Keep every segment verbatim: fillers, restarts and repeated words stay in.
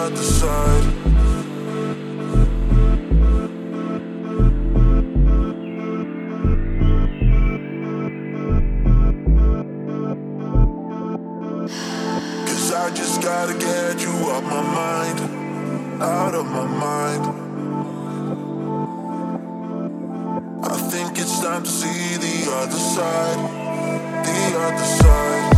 other side. Cause I just gotta get you out my mind, out of my mind. I think it's time to see the other side, the other side.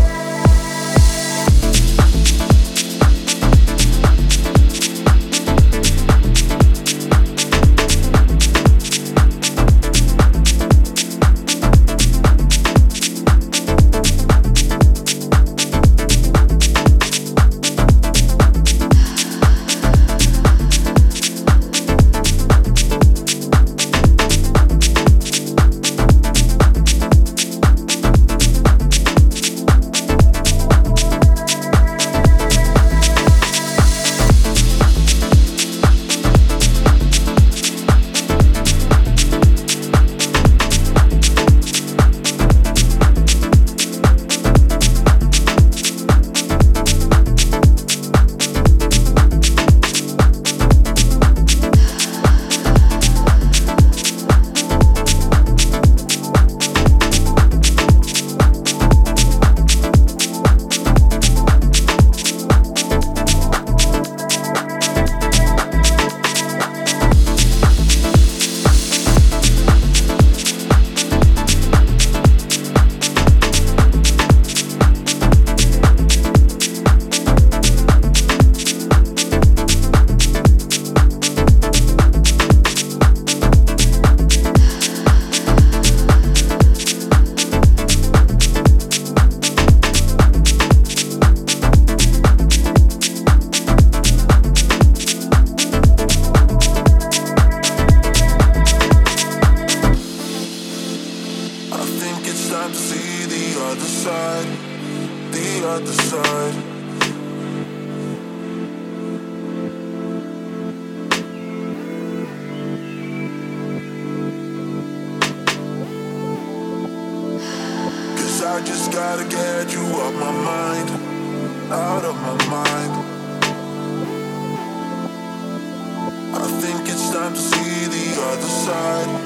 Time to see the other side, the other side. Cause I just gotta get you out my mind, out of my mind. I think it's time to see the other side.